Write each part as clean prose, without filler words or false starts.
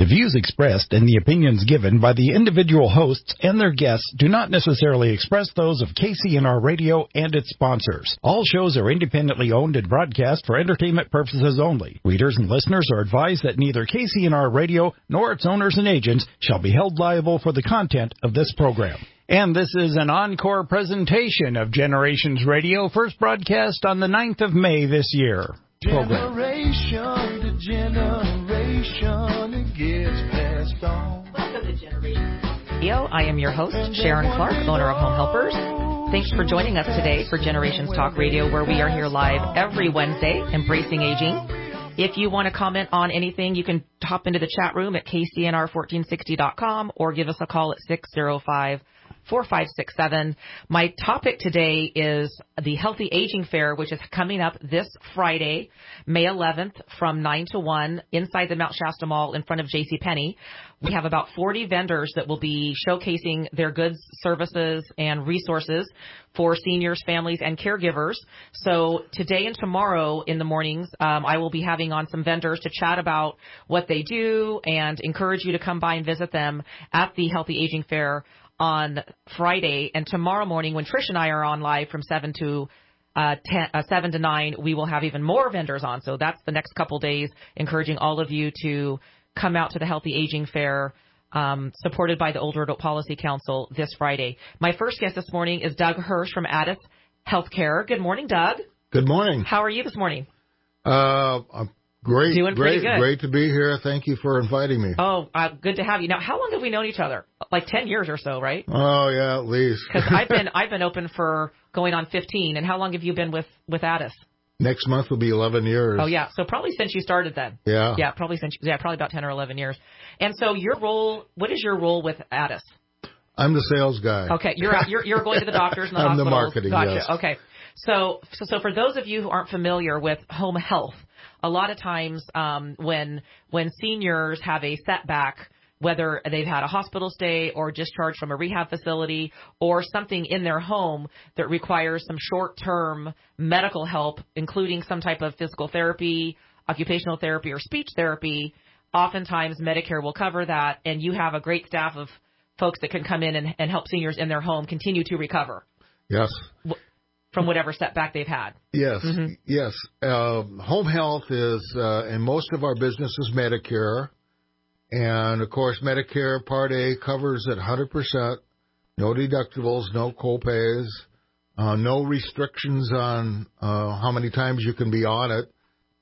The views expressed and the opinions given by the individual hosts and their guests do not necessarily express those of KCNR Radio and its sponsors. All shows are independently owned and broadcast for entertainment purposes only. Readers and listeners are advised that neither KCNR Radio nor its owners and agents shall be held liable for the content of this program. And this is an encore presentation of Generations Radio, first broadcast on the 9th of May this year. Generation to generation, it gets passed on. Welcome to Generations Radio. I am your host, Sharon Clark, owner of Home Helpers. Thanks for joining us today for Generations Talk Radio, where we are here live every Wednesday, embracing aging. If you want to comment on anything, you can hop into the chat room at kcnr1460.com or give us a call at 605-4567. My topic today is the Healthy Aging Fair, which is coming up this Friday, May 11th from 9 to 1 inside the Mount Shasta Mall in front of JCPenney. We have about 40 vendors that will be showcasing their goods, services, and resources for seniors, families, and caregivers. So today and tomorrow in the mornings, I will be having on some vendors to chat about what they do and encourage you to come by and visit them at the Healthy Aging Fair on Friday. And tomorrow morning, when Trish and I are on live from 7 to 9, we will have even more vendors on. So that's the next couple days, encouraging all of you to come out to the Healthy Aging Fair, supported by the Older Adult Policy Council this Friday. My first guest this morning is Doug Hirsch from Addus Healthcare. Good morning, Doug. Good morning. How are you this morning? I'm great. Doing pretty good. Great to be here. Thank you for inviting me. Oh, good to have you. Now, how long have we known each other? Like 10 years or so, right? Oh, yeah, at least. Because I've been open for going on 15. And how long have you been with Addus? Next month will be 11 years. Oh, yeah. So probably since you started then. Yeah. Yeah, probably about 10 or 11 years. And so your role, what is your role with Addus? I'm the sales guy. Okay. You're going to the doctors and the I'm hospitals. the marketing, Gotcha. yes. Okay. So for those of you who aren't familiar with home health, a lot of times when seniors have a setback, whether they've had a hospital stay or discharged from a rehab facility or something in their home that requires some short-term medical help, including some type of physical therapy, occupational therapy, or speech therapy, oftentimes Medicare will cover that, and you have a great staff of folks that can come in and help seniors in their home continue to recover. Yes. From whatever setback they've had. Yes, Mm-hmm. yes. Home health is, and most of our business is Medicare. And, of course, Medicare Part A covers at 100%, no deductibles, no copays, no restrictions on how many times you can be on it.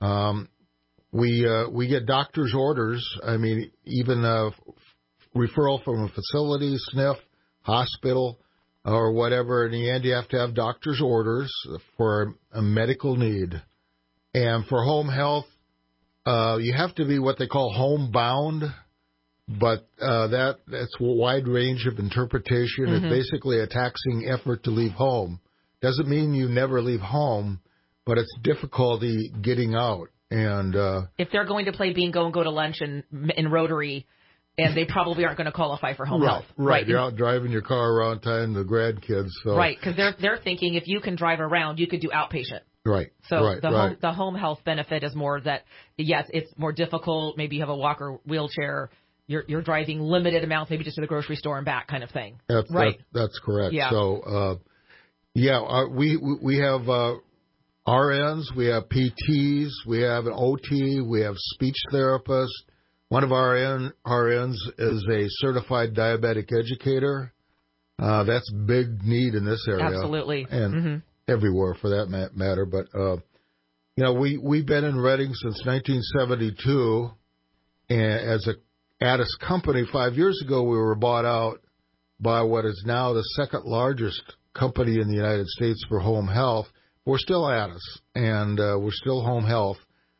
We get doctor's orders. I mean, even referral from a facility, SNF, hospital, or whatever. In the end, you have to have doctor's orders for a medical need. And for home health, you have to be what they call homebound, but that's a wide range of interpretation. Mm-hmm. It's basically a taxing effort to leave home. Doesn't mean you never leave home, but it's difficulty getting out. And if they're going to play bingo and go to lunch in Rotary, and they probably aren't going to qualify for home health. Right. You're out driving your car around time, the grandkids. So. Right, because they're thinking if you can drive around, you could do outpatient. Right. So the home health benefit is more that, yes, it's more difficult. Maybe you have a walker, wheelchair. You're driving limited amounts, maybe just to the grocery store and back kind of thing. That's correct. Yeah. So, we have RNs, we have PTs, we have an OT, we have speech therapists. One of our RNs is a certified diabetic educator. That's big need in this area. Absolutely. And everywhere for that matter. But, we've been in Reading since 1972. And as a Addus company, 5 years ago, we were bought out by what is now the second largest company in the United States for home health. We're still Addus, and we're still home health.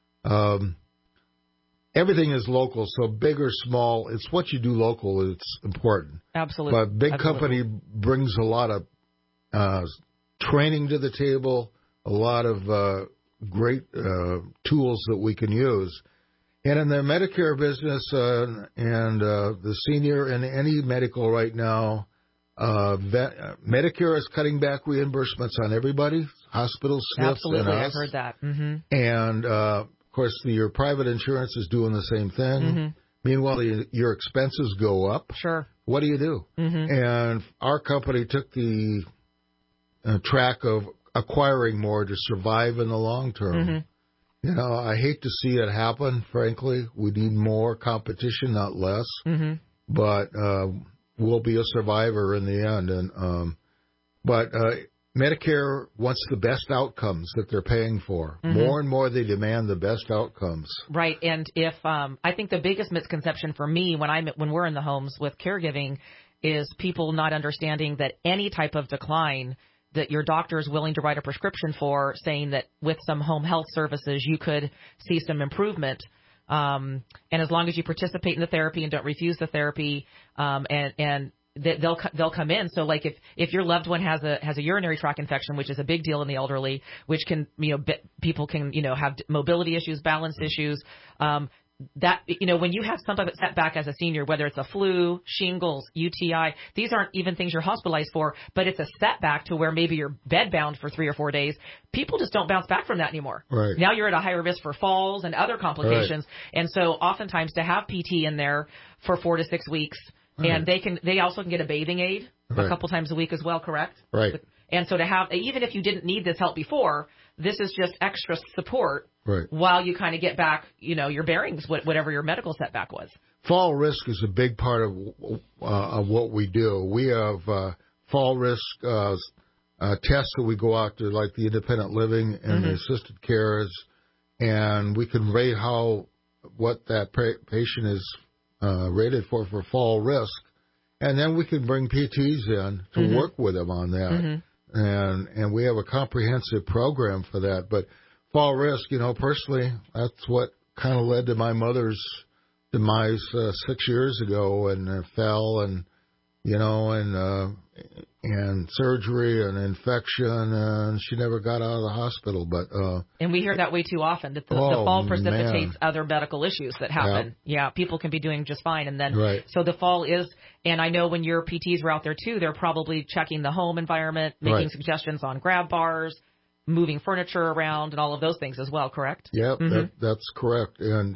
Everything is local, so big or small, it's what you do local that's important. Absolutely. But big company brings a lot of training to the table, a lot of great tools that we can use. And in the Medicare business and the senior and any medical right now, Medicare is cutting back reimbursements on everybody, hospitals, SNFs, Absolutely, and us. I've heard that. Mm-hmm. And, of course, your private insurance is doing the same thing. Meanwhile, your expenses go up. Sure. What do you do? Mm-hmm. And our company took the track of acquiring more to survive in the long term. Mm-hmm. You know, I hate to see it happen, frankly. We need more competition, not less. Mm-hmm. But we'll be a survivor in the end. But Medicare wants the best outcomes that they're paying for. Mm-hmm. More and more they demand the best outcomes. Right. And if I think the biggest misconception for me when we're in the homes with caregiving is people not understanding that any type of decline that your doctor is willing to write a prescription for, saying that with some home health services you could see some improvement. And as long as you participate in the therapy and don't refuse the therapy, and they'll come in. So like if your loved one has a urinary tract infection, which is a big deal in the elderly, which can, people can, have mobility issues, balance issues, that, when you have some type of setback as a senior, whether it's a flu, shingles, UTI, these aren't even things you're hospitalized for, but it's a setback to where maybe you're bedbound for 3 or 4 days. People just don't bounce back from that anymore. Right. Now you're at a higher risk for falls and other complications. Right. And so oftentimes to have PT in there for 4 to 6 weeks, right. And they also can get a bathing aid a couple times a week as well, correct? Right. And so to have, even if you didn't need this help before, this is just extra support. Right. While you kind of get back, your bearings, whatever your medical setback was. Fall risk is a big part of what we do. We have fall risk tests that we go out to, like the independent living and the assisted cares, and we can rate what that patient is rated for fall risk, and then we can bring PTs in to work with them on that, and we have a comprehensive program for that, but. Fall risk, personally, that's what kind of led to my mother's demise 6 years ago, and fell, and surgery and infection, and she never got out of the hospital. But and we hear that way too often, that the fall precipitates other medical issues that happen. Yeah, people can be doing just fine, and then so the fall is. And I know when your PTs are out there too, they're probably checking the home environment, making suggestions on grab bars, moving furniture around, and all of those things as well, correct? Yeah, that's correct. And,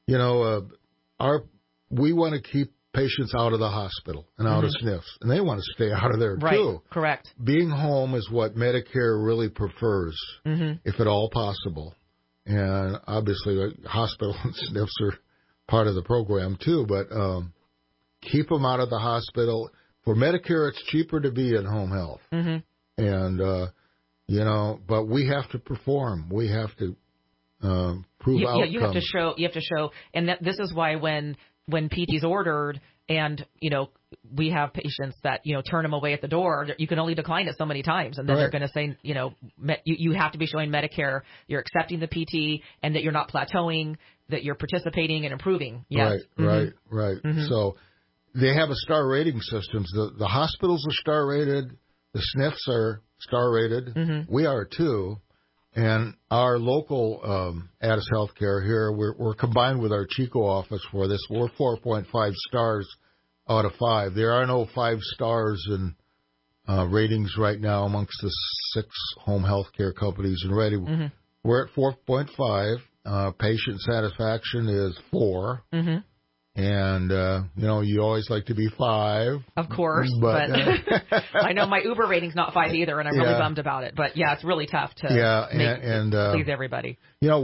we want to keep patients out of the hospital and out of SNFs, and they want to stay out of there too. Correct. Being home is what Medicare really prefers, if at all possible. And obviously, hospital and SNFs are part of the program too, but keep them out of the hospital. For Medicare, it's cheaper to be in home health. And, but we have to perform. We have to prove outcomes. Yeah, you have to show, and this is why when PT is ordered, and we have patients that turn them away at the door. You can only decline it so many times, and then they're going to say, you have to be showing Medicare, you're accepting the PT, and that you're not plateauing, that you're participating and improving. Yes. Right. So they have a star rating system. The hospitals are star rated. The SNFs are star rated. We are too. And our local Addis Healthcare here, we're combined with our Chico office for this. We're 4.5 stars out of 5. There are no 5 stars in ratings right now amongst the 6 home health care companies in Ready. We're at 4.5. Patient satisfaction is 4. And, you always like to be 5. Of course, but I know my Uber rating's not 5 either, and I'm really bummed about it. But, it's really tough to please everybody.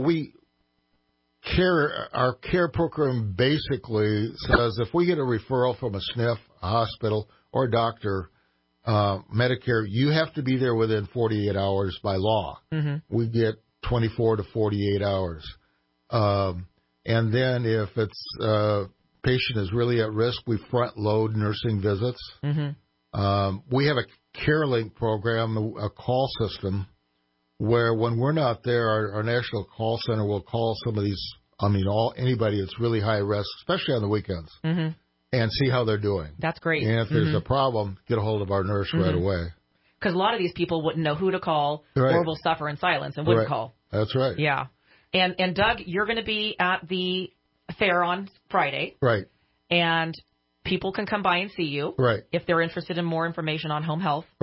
Our care program basically says if we get a referral from a SNF, a hospital, or a doctor, Medicare, you have to be there within 48 hours by law. We get 24 to 48 hours. And then if it's patient is really at risk, we front load nursing visits. We have a CareLink program, a call system, where when we're not there, our national call center will call some of these, anybody that's really high risk, especially on the weekends, and see how they're doing. That's great. And if there's a problem, get a hold of our nurse right away. Because a lot of these people wouldn't know who to call or will suffer in silence and wouldn't call. That's right. Yeah. And Doug, you're going to be at the fair on Friday. Right. And people can come by and see you. Right. If they're interested in more information on home health. Right.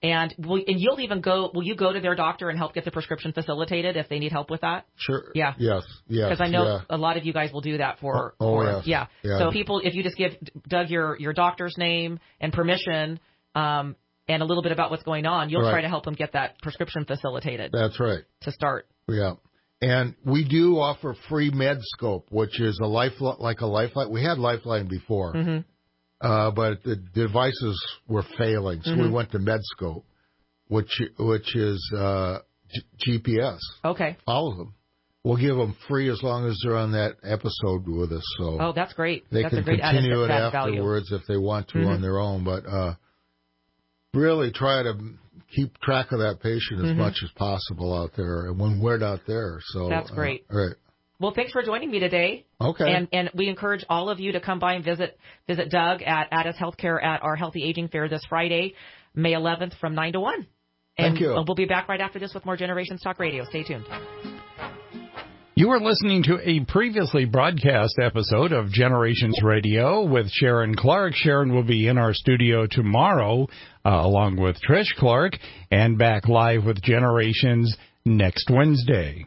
And you'll even will you go to their doctor and help get the prescription facilitated if they need help with that? Sure. Yeah. Yes. Because I know a lot of you guys will do that for. Yes. Yeah. So people, if you just give Doug your doctor's name and permission, and a little bit about what's going on, you'll try to help them get that prescription facilitated. That's right. To start. Yeah. And we do offer free Medscope, which is a lifeline. We had Lifeline before. Mm-hmm. But the devices were failing, so we went to Medscope, which is GPS. Okay. All of them. We'll give them free as long as they're on that episode with us. So that's great. They That's can a great continue it added afterwards value. if they want to on their own. But really try to keep track of that patient as much as possible out there, and when we're not there. So that's great. Right. Well, thanks for joining me today. Okay. And we encourage all of you to come by and visit Doug at Addis Healthcare at our Healthy Aging Fair this Friday, May 11th from 9 to 1. Thank you. We'll be back right after this with more Generations Talk Radio. Stay tuned. You are listening to a previously broadcast episode of Generations Radio with Sharon Clark. Sharon will be in our studio tomorrow, along with Trish Clark, and back live with Generations next Wednesday.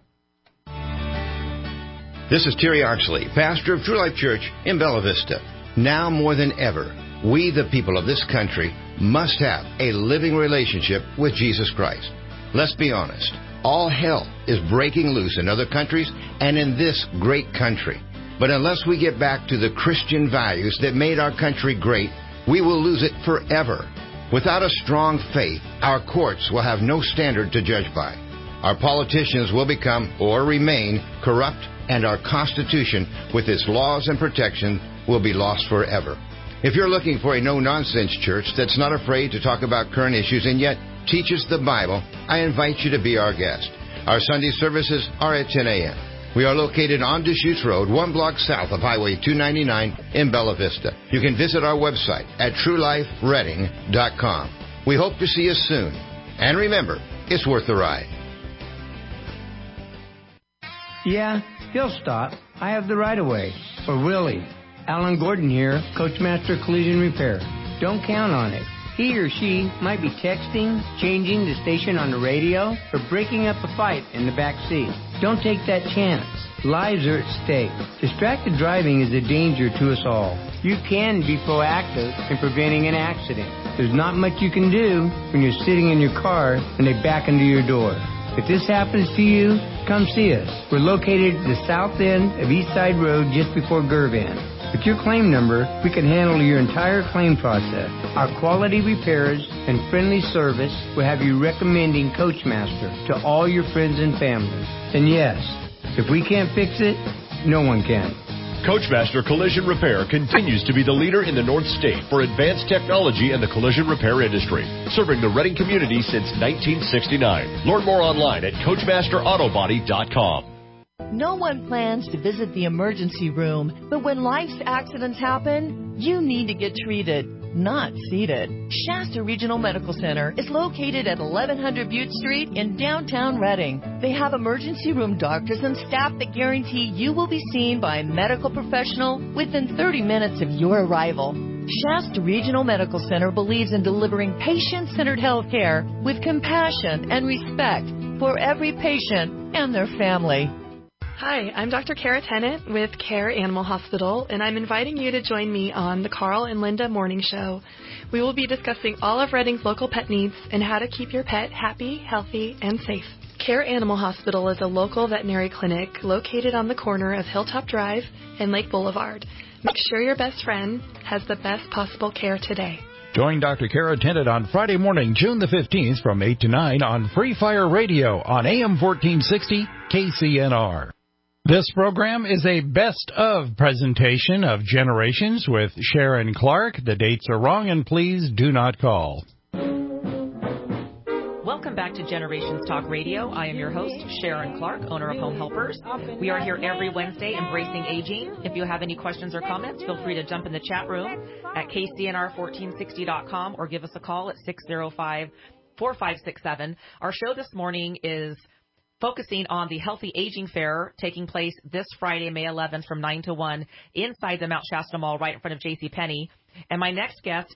This is Terry Oxley, pastor of True Life Church in Bella Vista. Now more than ever, we, the people of this country, must have a living relationship with Jesus Christ. Let's be honest. All hell is breaking loose in other countries and in this great country. But unless we get back to the Christian values that made our country great, we will lose it forever. Without a strong faith, our courts will have no standard to judge by. Our politicians will become or remain corrupt, and our Constitution, with its laws and protection, will be lost forever. If you're looking for a no-nonsense church that's not afraid to talk about current issues and yet teaches the Bible, I invite you to be our guest. Our Sunday services are at 10 a.m. We are located on Deschutes Road, 1 block south of Highway 299 in Bella Vista. You can visit our website at truelifereading.com. We hope to see you soon. And remember, it's worth the ride. Yeah, he'll stop. I have the right-of-way. Or will he? Alan Gordon here, Coachmaster Collision Repair. Don't count on it. He or she might be texting, changing the station on the radio, or breaking up a fight in the back seat. Don't take that chance. Lives are at stake. Distracted driving is a danger to us all. You can be proactive in preventing an accident. There's not much you can do when you're sitting in your car and they back into your door. If this happens to you, come see us. We're located at the south end of East Side Road just before Gervan. With your claim number, we can handle your entire claim process. Our quality repairs and friendly service will have you recommending Coachmaster to all your friends and family. And yes, if we can't fix it, no one can. Coachmaster Collision Repair continues to be the leader in the North State for advanced technology in the collision repair industry, serving the Reading community since 1969. Learn more online at CoachmasterAutobody.com. No one plans to visit the emergency room, but when life's accidents happen, you need to get treated, not seated. Shasta Regional Medical Center is located at 1100 Butte Street in downtown Reading. They have emergency room doctors and staff that guarantee you will be seen by a medical professional within 30 minutes of your arrival. Shasta Regional Medical Center believes in delivering patient-centered health care with compassion and respect for every patient and their family. Hi, I'm Dr. Kara Tennant with Care Animal Hospital, and I'm inviting you to join me on the Carl and Linda Morning Show. We will be discussing all of Reading's local pet needs and how to keep your pet happy, healthy, and safe. Care Animal Hospital is a local veterinary clinic located on the corner of Hilltop Drive and Lake Boulevard. Make sure your best friend has the best possible care today. Join Dr. Kara Tennant on Friday morning, June the 15th from 8 to 9 on Free Fire Radio on AM 1460 KCNR. This program is a best-of presentation of Generations with Sharon Clark. The dates are wrong, and please do not call. Welcome back to Generations Talk Radio. I am your host, Sharon Clark, owner of Home Helpers. We are here every Wednesday embracing aging. If you have any questions or comments, feel free to jump in the chat room at kcnr1460.com or give us a call at 605-4567. Our show this morning is focusing on the Healthy Aging Fair taking place this Friday, May 11th from 9 to 1 inside the Mount Shasta Mall right in front of JCPenney. And my next guest is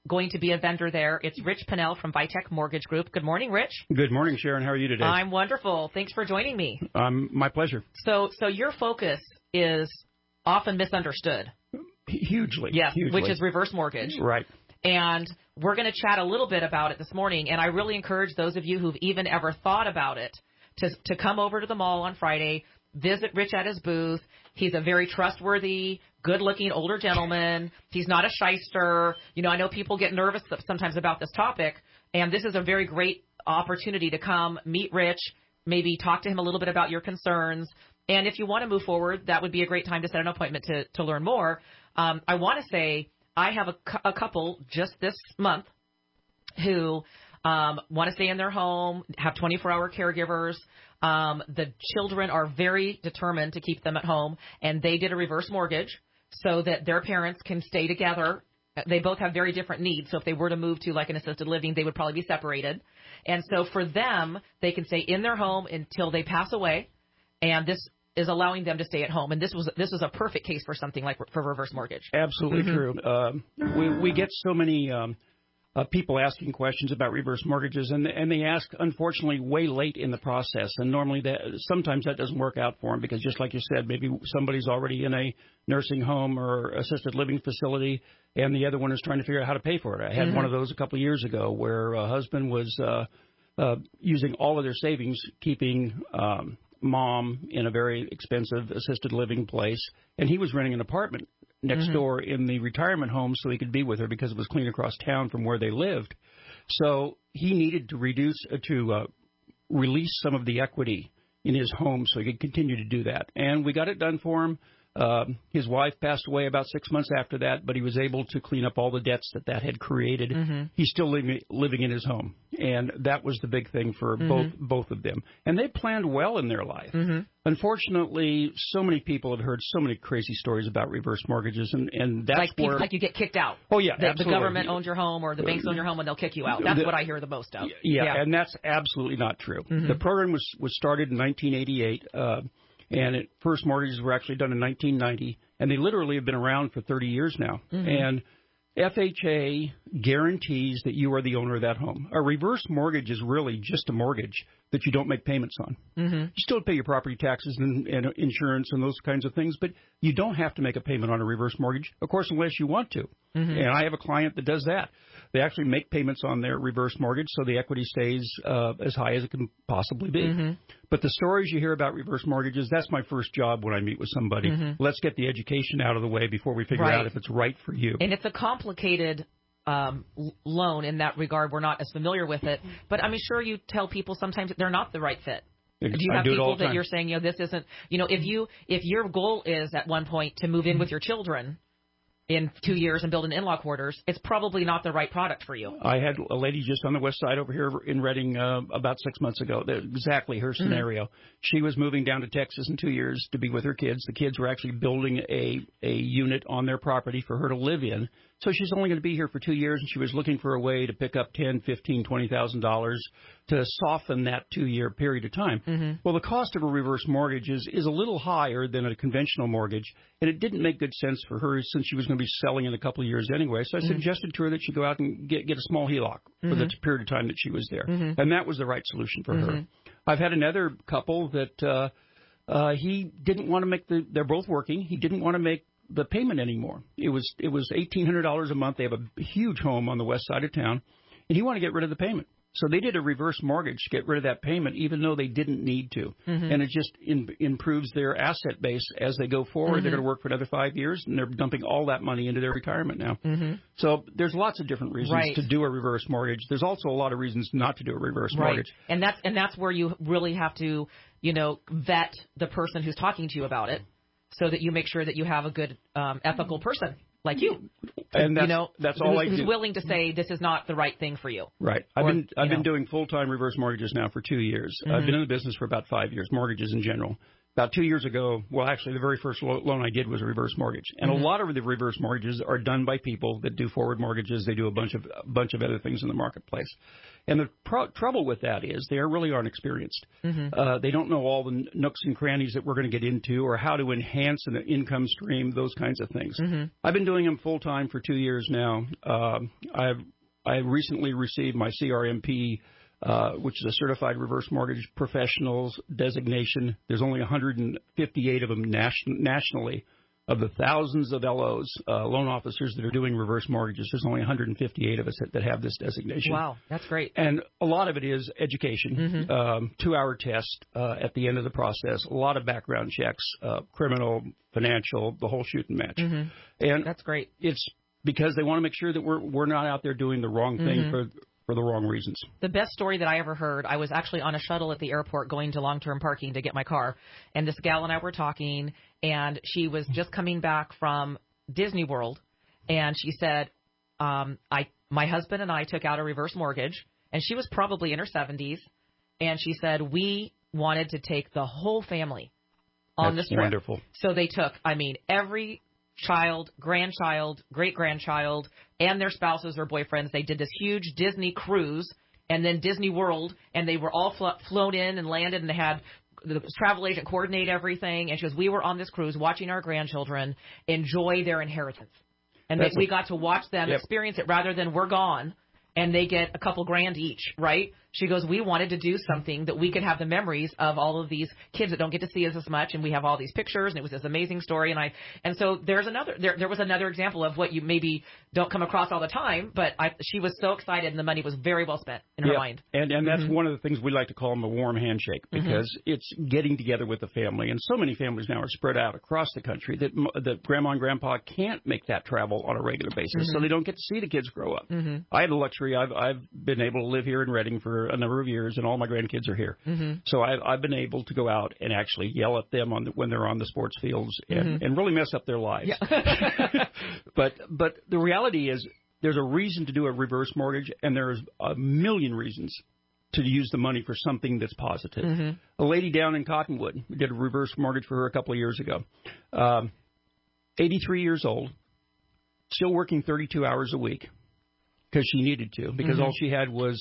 going to be a vendor there. It's Rich Pinnell from Vitech Mortgage Group. Good morning, Rich. Good morning, Sharon. How are you today? I'm wonderful. Thanks for joining me. My pleasure. So your focus is often misunderstood. Hugely. Yes, hugely. which is reverse mortgage. Right. And we're going to chat a little bit about it this morning. And I really encourage those of you who've even ever thought about it to come over to the mall on Friday, visit Rich at his booth. He's a very trustworthy, good-looking older gentleman. He's not a shyster. I know people get nervous sometimes about this topic, and this is a very great opportunity to come meet Rich, maybe talk to him a little bit about your concerns. And if you want to move forward, that would be a great time to set an appointment to learn more. I want to say I have a couple just this month who want to stay in their home, have 24-hour caregivers. The children are very determined to keep them at home, and they did a reverse mortgage so that their parents can stay together. They both have very different needs, so if they were to move to like an assisted living, they would probably be separated. And so for them, they can stay in their home until they pass away, and this is allowing them to stay at home. And this was a perfect case for something like for reverse mortgage. Absolutely true. We get so many people asking questions about reverse mortgages, and they ask, unfortunately, way late in the process. And normally, sometimes that doesn't work out for them because, just like you said, maybe somebody's already in a nursing home or assisted living facility, and the other one is trying to figure out how to pay for it. I had one of those a couple of years ago where a husband was using all of their savings, keeping mom in a very expensive assisted living place, and he was renting an apartment next door in the retirement home so he could be with her because it was clean across town from where they lived. So he needed to release some of the equity in his home so he could continue to do that. And we got it done for him. His wife passed away about 6 months after that, but he was able to clean up all the debts that had created. He's still living in his home, and that was the big thing for both of them. And they planned well in their life. Unfortunately, so many people have heard so many crazy stories about reverse mortgages, and that's like you get kicked out. Oh, yeah, the government owns your home, or the banks own your home, and they'll kick you out. That's what I hear the most of. Yeah, and that's absolutely not true. The program was started in 1988. And first mortgages were actually done in 1990, and they literally have been around for 30 years now. And FHA guarantees that you are the owner of that home. A reverse mortgage is really just a mortgage that you don't make payments on. You still pay your property taxes and insurance and those kinds of things, but you don't have to make a payment on a reverse mortgage, of course, unless you want to. And I have a client that does that. They actually make payments on their reverse mortgage so the equity stays as high as it can possibly be. But the stories you hear about reverse mortgages, that's my first job when I meet with somebody. Let's get the education out of the way before we figure out if it's right for you. And it's a complicated loan in that regard. We're not as familiar with it. But I'm sure you tell people sometimes they're not the right fit. Do you have people that you're saying, this isn't, if your goal is at one point to move in with your children in 2 years and build an in-law quarters, it's probably not the right product for you. I had a lady just on the west side over here in Redding about 6 months ago. Exactly her scenario. She was moving down to Texas in 2 years to be with her kids. The kids were actually building a unit on their property for her to live in. So she's only going to be here for 2 years, and she was looking for a way to pick up $10,000, $15,000, $20,000 to soften that 2-year period of time. Well, the cost of a reverse mortgage is a little higher than a conventional mortgage, and it didn't make good sense for her since she was going to be selling in a couple of years anyway. So I suggested to her that she go out and get a small HELOC for the period of time that she was there, and that was the right solution for her. I've had another couple that he didn't want to make they're both working. He didn't want to make the payment anymore. It was $1,800 a month. They have a huge home on the west side of town, and he wanted to get rid of the payment. So they did a reverse mortgage to get rid of that payment, even though they didn't need to. And it just improves their asset base as they go forward. They're going to work for another 5 years, and they're dumping all that money into their retirement now. So there's lots of different reasons to do a reverse mortgage. There's also a lot of reasons not to do a reverse mortgage. And that's where you really have to, vet the person who's talking to you about it, so that you make sure that you have a good ethical person like you. And that's all I do. Who's willing to say this is not the right thing for you. Right. I've been doing full-time reverse mortgages now for 2 years. I've been in the business for about 5 years, mortgages in general. about 2 years ago, well, actually, the very first loan I did was a reverse mortgage. And a lot of the reverse mortgages are done by people that do forward mortgages. They do a bunch of other things in the marketplace. And the trouble with that is they really aren't experienced. They don't know all the nooks and crannies that we're going to get into or how to enhance an income stream, those kinds of things. I've been doing them full-time for 2 years now. I recently received my CRMP, which is a Certified Reverse Mortgage Professionals designation. There's only 158 of them nationally. Of the thousands of LOs, loan officers that are doing reverse mortgages, there's only 158 of us that have this designation. Wow, that's great. And a lot of it is education, 2-hour test at the end of the process, a lot of background checks, criminal, financial, the whole shoot and match. And that's great. It's because they want to make sure that we're not out there doing the wrong thing for the wrong reasons. The best story that I ever heard, I was actually on a shuttle at the airport going to long-term parking to get my car, and this gal and I were talking, and she was just coming back from Disney World, and she said, my husband and I took out a reverse mortgage, and she was probably in her 70s, and she said, we wanted to take the whole family on this trip. Wonderful. So they took, every child, grandchild, great-grandchild, and their spouses or boyfriends. They did this huge Disney cruise and then Disney World, and they were all flown in and landed, and they had the travel agent coordinate everything. And she goes, we were on this cruise watching our grandchildren enjoy their inheritance. And we got to watch them experience it rather than we're gone and they get a couple grand each, right? She goes, we wanted to do something that we could have the memories of all of these kids that don't get to see us as much, and we have all these pictures, and it was this amazing story. And so there was another example of what you maybe don't come across all the time, but she was so excited, and the money was very well spent in her mind. And that's one of the things we like to call them a warm handshake, because it's getting together with the family. And so many families now are spread out across the country that grandma and grandpa can't make that travel on a regular basis, so they don't get to see the kids grow up. I had the luxury. I've been able to live here in Redding for a number of years, and all my grandkids are here. So I've been able to go out and actually yell at them when they're on the sports fields and really mess up their lives. But the reality is there's a reason to do a reverse mortgage, and there's a million reasons to use the money for something that's positive. A lady down in Cottonwood did a reverse mortgage for her a couple of years ago. 83 years old, still working 32 hours a week. Because she needed to, because all she had was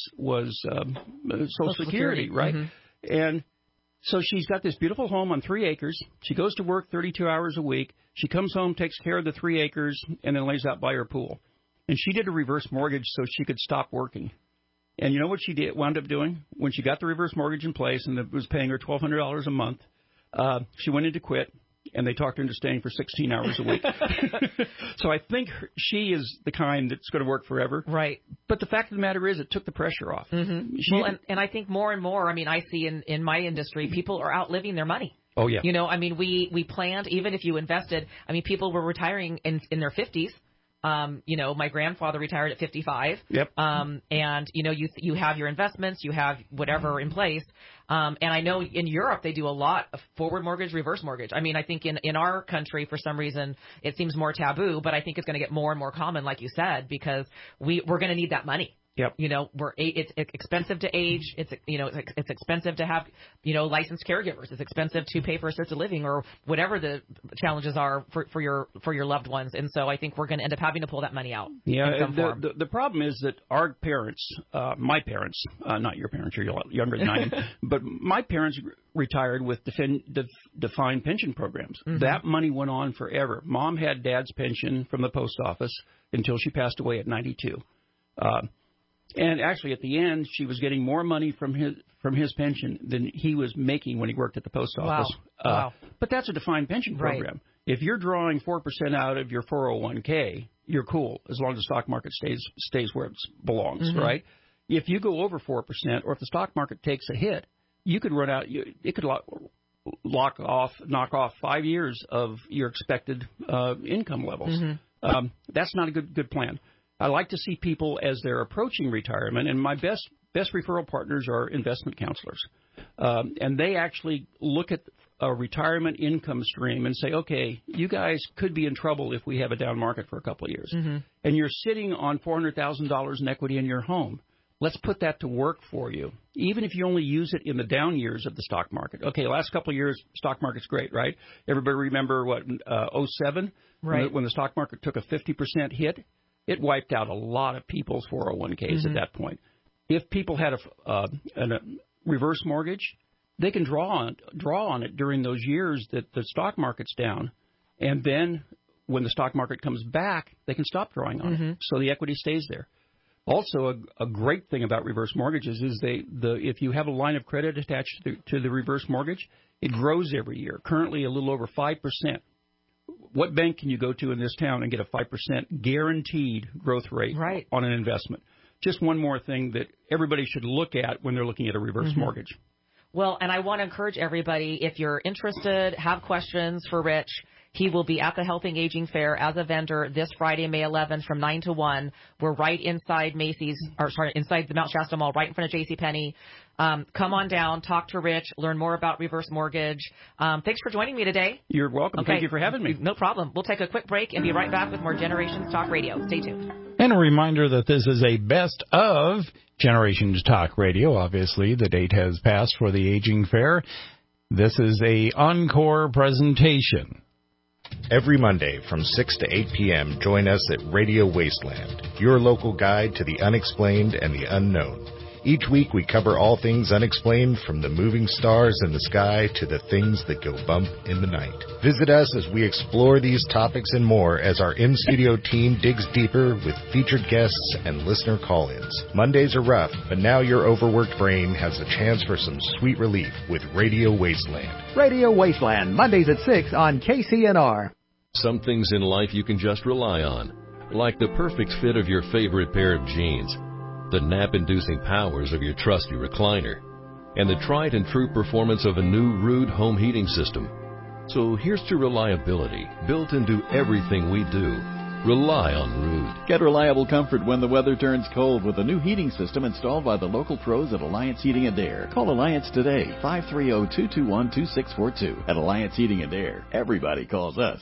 Social Security, right? And so she's got this beautiful home on 3 acres. She goes to work 32 hours a week. She comes home, takes care of the 3 acres, and then lays out by her pool. And she did a reverse mortgage so she could stop working. And you know what she wound up doing? When she got the reverse mortgage in place and it was paying her $1,200 a month, she went in to quit. And they talked her into staying for 16 hours a week. So I think she is the kind that's going to work forever. Right. But the fact of the matter is it took the pressure off. Well, and I think more and more, I see in my industry, people are outliving their money. Oh, yeah. We planned, even if you invested, people were retiring in their 50s. My grandfather retired at 55. Yep. And you have your investments, you have whatever in place. And I know in Europe they do a lot of forward mortgage, reverse mortgage. I think in our country for some reason it seems more taboo, but I think it's going to get more and more common, like you said, because we're going to need that money. Yep. It's expensive to age. It's expensive to have, licensed caregivers. It's expensive to pay for assisted living or whatever the challenges are for your loved ones. And so I think we're going to end up having to pull that money out. Yeah. In some form. The problem is that our parents, my parents, not your parents, you're a lot younger than I am, but my parents retired with defined pension programs. That money went on forever. Mom had Dad's pension from the post office until she passed away at 92. And actually, at the end, she was getting more money from his pension than he was making when he worked at the post office. Wow. But that's a defined pension program. Right. If you're drawing 4% out of your 401k, you're cool as long as the stock market stays where it belongs, right? If you go over 4%, or if the stock market takes a hit, you could run out. It could knock off 5 years of your expected income levels. That's not a good plan. I like to see people as they're approaching retirement, and my best referral partners are investment counselors. And they actually look at a retirement income stream and say, okay, you guys could be in trouble if we have a down market for a couple of years. And you're sitting on $400,000 in equity in your home. let's put that to work for you, even if you only use it in the down years of the stock market. Okay, last couple of years, stock market's great, right? Everybody remember what, 07? Right. When the stock market took a 50% hit, it wiped out a lot of people's 401ks at that point. If people had a reverse mortgage, they can draw on it during those years that the stock market's down, and then when the stock market comes back, they can stop drawing on it, so the equity stays there. Also, a great thing about reverse mortgages is if you have a line of credit attached to the reverse mortgage, it grows every year. Currently, a little over 5%. What bank can you go to in this town and get a 5% guaranteed growth rate on an investment? Just one more thing that everybody should look at when they're looking at a reverse mortgage. Well, and I want to encourage everybody, if you're interested, have questions for Rich, he will be at the Helping Aging Fair as a vendor this Friday, May 11th from 9 to 1. We're right inside inside the Mount Shasta Mall, right in front of JCPenney. Come on down, talk to Rich, learn more about reverse mortgage. Thanks for joining me today. You're welcome. Okay. Thank you for having me. No problem. We'll take a quick break and be right back with more Generations Talk Radio. Stay tuned. And a reminder that this is a best of Generations Talk Radio. Obviously, the date has passed for the Aging Fair. This is a encore presentation. Every Monday from 6 to 8 p.m., join us at Radio Wasteland, your local guide to the unexplained and the unknown. Each week we cover all things unexplained, from the moving stars in the sky to the things that go bump in the night. Visit us as we explore these topics and more as our in-studio team digs deeper with featured guests and listener call-ins. Mondays are rough, but now your overworked brain has a chance for some sweet relief with Radio Wasteland. Radio Wasteland, Mondays at 6 on KCNR. Some things in life you can just rely on, like the perfect fit of your favorite pair of jeans, the nap-inducing powers of your trusty recliner, and the tried and true performance of a new Ruud home heating system. So here's to reliability, built into everything we do. Rely on Ruud. Get reliable comfort when the weather turns cold with a new heating system installed by the local pros at Alliance Heating and Air. Call Alliance today, 530-221-2642. At Alliance Heating and Air, everybody calls us.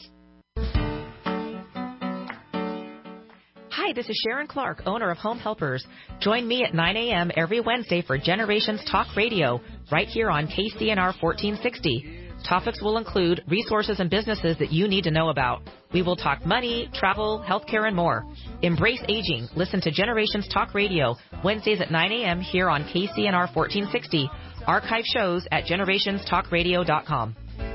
Hi, this is Sharon Clark, owner of Home Helpers. Join me at 9 a.m. every Wednesday for Generations Talk Radio, right here on KCNR 1460. Topics will include resources and businesses that you need to know about. We will talk money, travel, healthcare, and more. Embrace aging. Listen to Generations Talk Radio, Wednesdays at 9 a.m. here on KCNR 1460. Archive shows at generationstalkradio.com.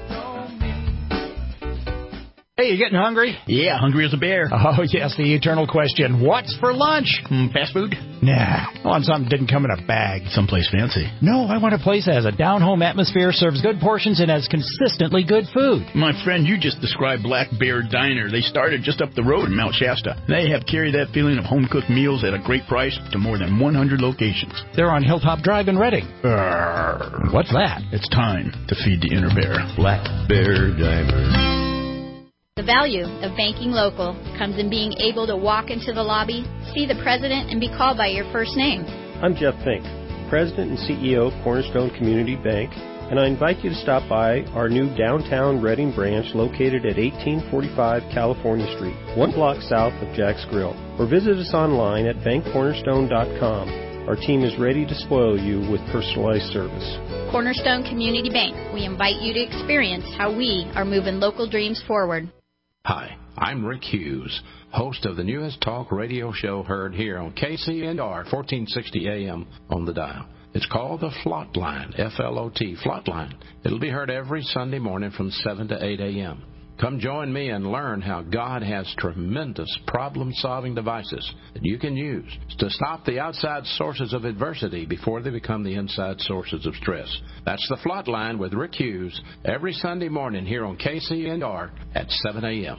Hey, you getting hungry? Yeah, hungry as a bear. Oh, yes, the eternal question. What's for lunch? Fast food? Nah, I want something that didn't come in a bag. Someplace fancy. No, I want a place that has a down-home atmosphere, serves good portions, and has consistently good food. My friend, you just described Black Bear Diner. They started just up the road in Mount Shasta. They have carried that feeling of home-cooked meals at a great price to more than 100 locations. They're on Hilltop Drive in Reading. What's that? It's time to feed the inner bear. Black Bear Diner. The value of banking local comes in being able to walk into the lobby, see the president, and be called by your first name. I'm Jeff Fink, President and CEO of Cornerstone Community Bank, and I invite you to stop by our new downtown Reading branch located at 1845 California Street, 1 block south of Jack's Grill, or visit us online at bankcornerstone.com. Our team is ready to spoil you with personalized service. Cornerstone Community Bank, we invite you to experience how we are moving local dreams forward. Hi, I'm Rick Hughes, host of the newest talk radio show heard here on KCNR 1460 AM on the dial. It's called the Flot Line, F-L-O-T, Flot Line. It'll be heard every Sunday morning from 7 to 8 a.m. Come join me and learn how God has tremendous problem-solving devices that you can use to stop the outside sources of adversity before they become the inside sources of stress. That's the Flot Line with Rick Hughes every Sunday morning here on KCNR at 7 a.m.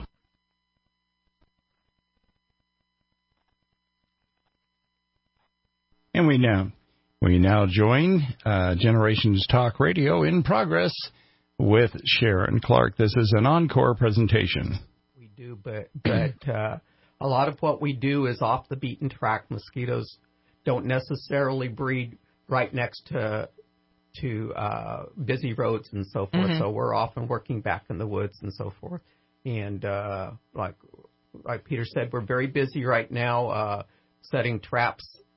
And we now join Generations Talk Radio in progress with Sharon Clark. This is an encore presentation. We do, but a lot of what we do is off the beaten track. Mosquitoes don't necessarily breed right next to busy roads and so forth. So we're often working back in the woods and so forth. And like Peter said, we're very busy right now setting traps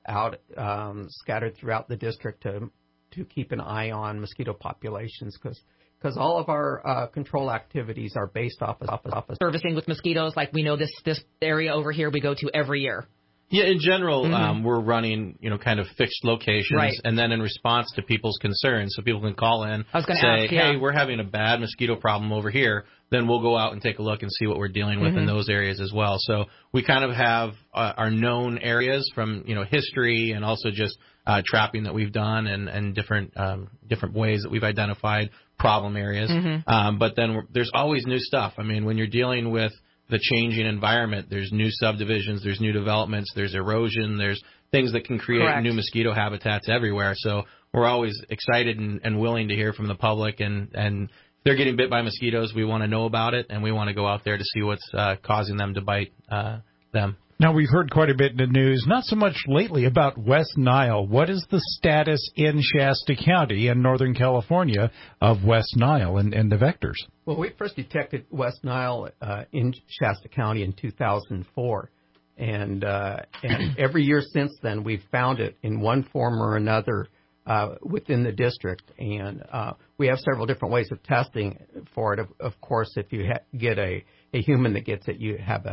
out scattered throughout the district to keep an eye on mosquito populations because all of our control activities are based off of servicing with mosquitoes. Like we know this area over here we go to every year. Yeah, in general, we're running, kind of fixed locations, right. And then in response to people's concerns, so people can call in, say, hey, we're having a bad mosquito problem over here, then we'll go out and take a look and see what we're dealing with in those areas as well. So we kind of have our known areas from, history and also just trapping that we've done and different ways that we've identified problem areas. But then there's always new stuff. I mean, when you're dealing with the changing environment, there's new subdivisions, there's new developments, there's erosion, there's things that can create new mosquito habitats everywhere. So we're always excited and willing to hear from the public, and if they're getting bit by mosquitoes, we want to know about it, and we want to go out there to see what's causing them to bite them. Now, we've heard quite a bit in the news, not so much lately, about West Nile. What is the status in Shasta County in Northern California of West Nile and the vectors? Well, we first detected West Nile in Shasta County in 2004. And every year since then, we've found it in one form or another within the district. And we have several different ways of testing for it. Of course, if you get a human that gets it, you have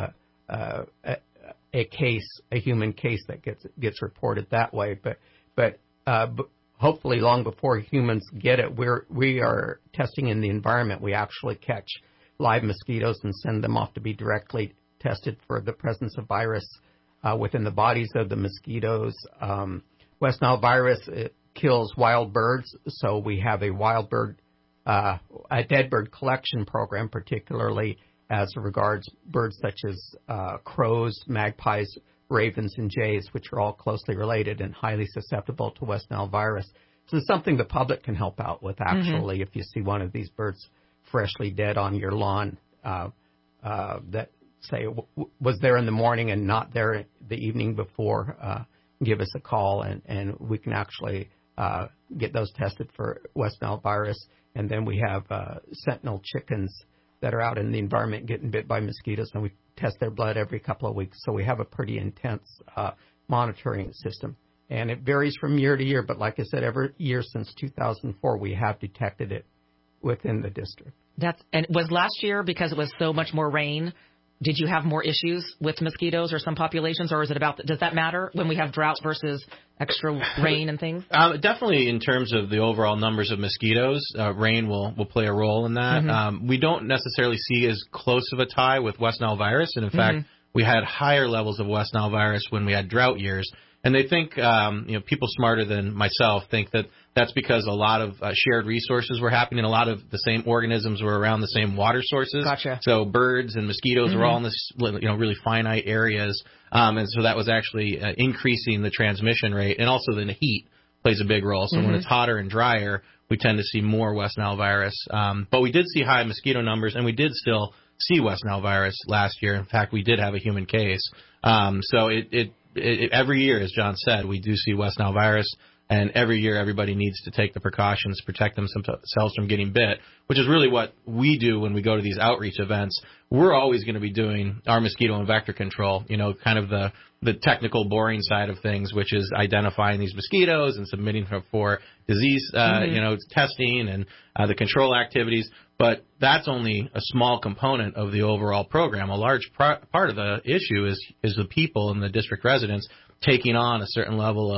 a human case that gets reported that way. But hopefully long before humans get it, we are testing in the environment. We actually catch live mosquitoes and send them off to be directly tested for the presence of virus within the bodies of the mosquitoes. West Nile virus kills wild birds, so we have a wild bird, a dead bird collection program, particularly as regards birds such as crows, magpies, ravens, and jays, which are all closely related and highly susceptible to West Nile virus. So it's something the public can help out with, actually, if you see one of these birds freshly dead on your lawn that, say, was there in the morning and not there the evening before, give us a call, and we can actually get those tested for West Nile virus. And then we have sentinel chickens that are out in the environment getting bit by mosquitoes, and we test their blood every couple of weeks. So we have a pretty intense monitoring system. And it varies from year to year, but like I said, every year since 2004, we have detected it within the district. And was last year, because it was so much more rain, did you have more issues with mosquitoes or some populations, or is it does that matter when we have drought versus extra rain and things? Definitely in terms of the overall numbers of mosquitoes, rain will play a role in that. We don't necessarily see as close of a tie with West Nile virus, and in fact, we had higher levels of West Nile virus when we had drought years. And they think, people smarter than myself think that that's because a lot of shared resources were happening. A lot of the same organisms were around the same water sources. Gotcha. So birds and mosquitoes were all in this, really finite areas. And so that was actually increasing the transmission rate. And also then the heat plays a big role. So when it's hotter and drier, we tend to see more West Nile virus. But we did see high mosquito numbers, and we did still see West Nile virus last year. In fact, we did have a human case. So every year, as John said, we do see West Nile virus, and every year everybody needs to take the precautions to protect themselves from getting bit, which is really what we do when we go to these outreach events. We're always going to be doing our mosquito and vector control, kind of the technical, boring side of things, which is identifying these mosquitoes and submitting for disease, testing and the control activities. But that's only a small component of the overall program. A large part of the issue is the people and the district residents taking on a certain level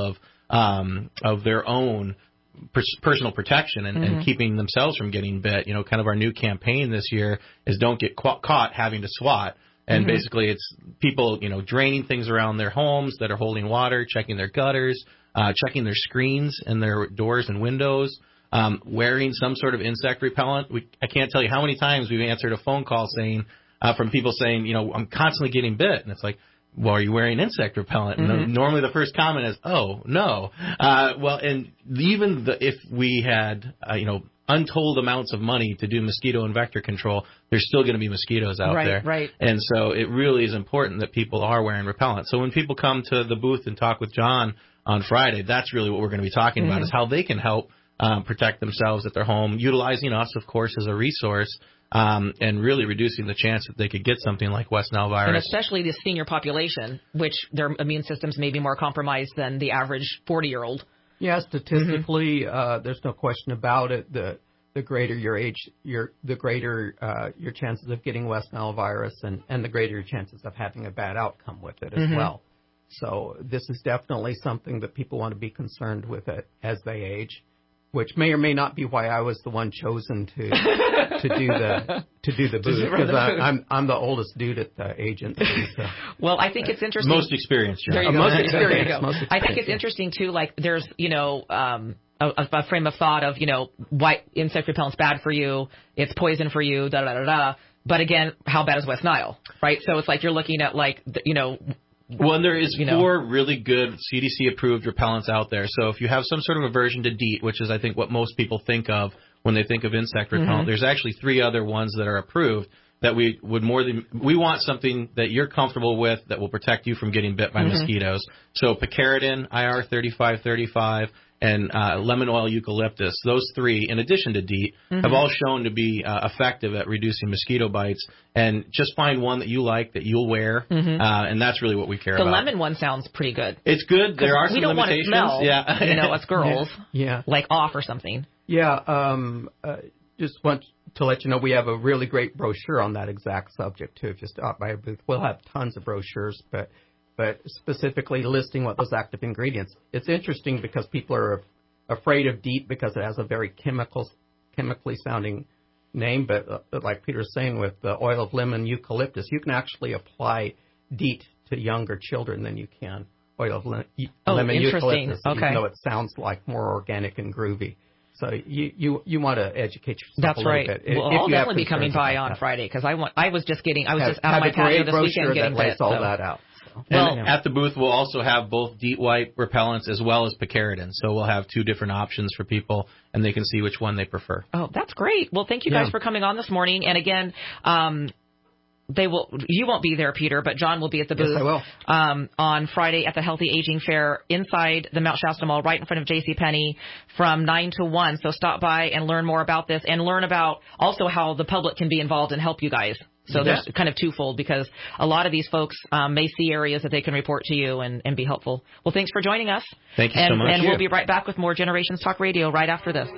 of their own personal protection and keeping themselves from getting bit. Kind of our new campaign this year is don't get caught having to swat. And basically it's people, draining things around their homes that are holding water, checking their gutters, checking their screens and their doors and windows, wearing some sort of insect repellent. I can't tell you how many times we've answered a phone call from people saying, I'm constantly getting bit. And it's like, well, are you wearing insect repellent? And normally the first comment is, oh, no. And even if we had, untold amounts of money to do mosquito and vector control, there's still going to be mosquitoes out there. Right. And so it really is important that people are wearing repellent. So when people come to the booth and talk with John on Friday, that's really what we're going to be talking about, is how they can help protect themselves at their home, utilizing us, of course, as a resource, and really reducing the chance that they could get something like West Nile virus. And especially the senior population, which their immune systems may be more compromised than the average 40-year-old. Yeah, statistically, there's no question about it. The greater your age, the greater your chances of getting West Nile virus, and the greater your chances of having a bad outcome with it as well. So this is definitely something that people want to be concerned with it as they age, which may or may not be why I was the one chosen to do the booth, because I'm the oldest dude at the agency. So. Well, I think it's interesting. Most experienced. There you go. Most experienced. I think it's interesting too. Like there's a frame of thought of why insect repellent's bad for you, it's poison for you, da da da da. But again, how bad is West Nile, right? So it's like you're looking at Well, and there is 4 really good CDC-approved repellents out there. So if you have some sort of aversion to DEET, which is, I think, what most people think of when they think of insect repellent, there's actually 3 other ones that are approved that we would we want something that you're comfortable with that will protect you from getting bit by mosquitoes. So picaridin, IR 3535, and lemon oil eucalyptus, those 3, in addition to DEET, have all shown to be effective at reducing mosquito bites. And just find one that you like, that you'll wear, and that's really what we care about. The lemon one sounds pretty good. It's good. There are some limitations. We don't want to smell, us girls, yeah, like off or something. Yeah, just want to let you know we have a really great brochure on that exact subject, too. If you stop by a booth, we'll have tons of brochures, but specifically listing what those active ingredients. It's interesting because people are afraid of DEET because it has a very chemically sounding name, but like Peter's saying, with the oil of lemon eucalyptus, you can actually apply DEET to younger children than you can oil of lemon eucalyptus, even though it sounds like more organic and groovy. So you want to educate yourself. That's a little right. bit. Well, I'll definitely be coming by on Friday because I was just out of my patio this weekend getting bit. All that out. Well, at the booth, we'll also have both DEET wipe repellents as well as picaridin. So we'll have 2 different options for people, and they can see which one they prefer. Oh, that's great. Well, thank you guys for coming on this morning. And again, you won't be there, Peter, but John will be at the booth. Yes, I will. On Friday at the Healthy Aging Fair inside the Mount Shasta Mall, right in front of JCPenney, from 9 to 1. So stop by and learn more about this, and learn about also how the public can be involved and help you guys. So there's kind of twofold, because a lot of these folks may see areas that they can report to you and be helpful. Well, thanks for joining us. Thank you so much. And we'll be right back with more Generations Talk Radio right after this.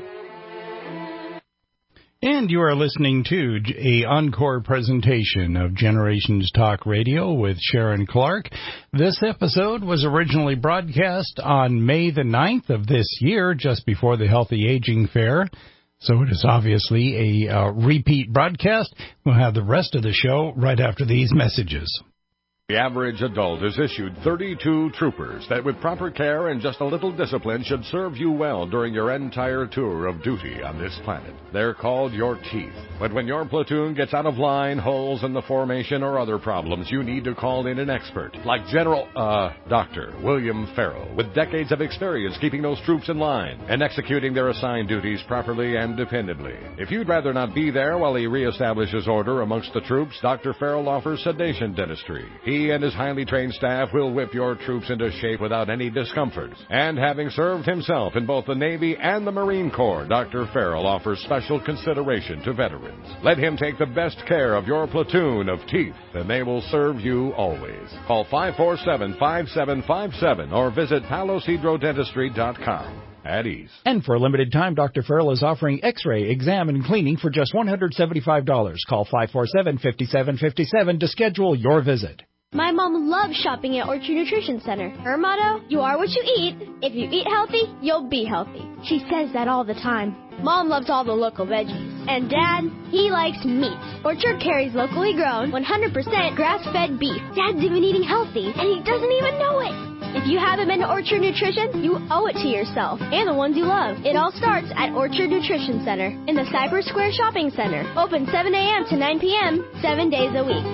And you are listening to a encore presentation of Generations Talk Radio with Sharon Clark. This episode was originally broadcast on May the 9th of this year, just before the Healthy Aging Fair. So it is obviously a repeat broadcast. We'll have the rest of the show right after these messages. The average adult is issued 32 troopers that with proper care and just a little discipline should serve you well during your entire tour of duty on this planet. They're called your teeth. But when your platoon gets out of line, holes in the formation, or other problems, you need to call in an expert like Dr. William Farrell, with decades of experience keeping those troops in line and executing their assigned duties properly and dependably. If you'd rather not be there while he reestablishes order amongst the troops, Dr. Farrell offers sedation dentistry. He and his highly trained staff will whip your troops into shape without any discomfort. And having served himself in both the Navy and the Marine Corps, Dr. Farrell offers special consideration to veterans. Let him take the best care of your platoon of teeth, and they will serve you always. Call 547-5757 or visit palosidrodentistry.com. At ease. And for a limited time, Dr. Farrell is offering X-ray, exam, and cleaning for just $175. Call 547-5757 to schedule your visit. My mom loves shopping at Orchard Nutrition Center. Her motto, you are what you eat. If you eat healthy, you'll be healthy. She says that all the time. Mom loves all the local veggies. And Dad, he likes meat. Orchard carries locally grown, 100% grass-fed beef. Dad's even eating healthy, and he doesn't even know it. If you haven't been to Orchard Nutrition, you owe it to yourself and the ones you love. It all starts at Orchard Nutrition Center in the Cypress Square Shopping Center. Open 7 a.m. to 9 p.m., 7 days a week.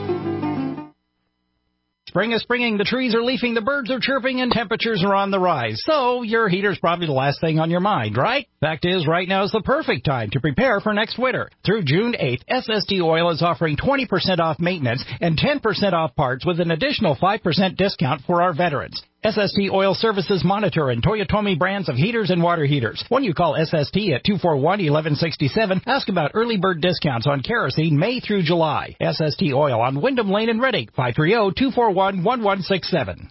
Spring is springing, the trees are leafing, the birds are chirping, and temperatures are on the rise. So your heater's probably the last thing on your mind, right? Fact is, right now is the perfect time to prepare for next winter. Through June 8th, SSD Oil is offering 20% off maintenance and 10% off parts with an additional 5% discount for our veterans. SST Oil Services Monitor and Toyotomi brands of heaters and water heaters. When you call SST at 241-1167, ask about early bird discounts on kerosene May through July. SST Oil on Wyndham Lane in Reading, 530-241-1167.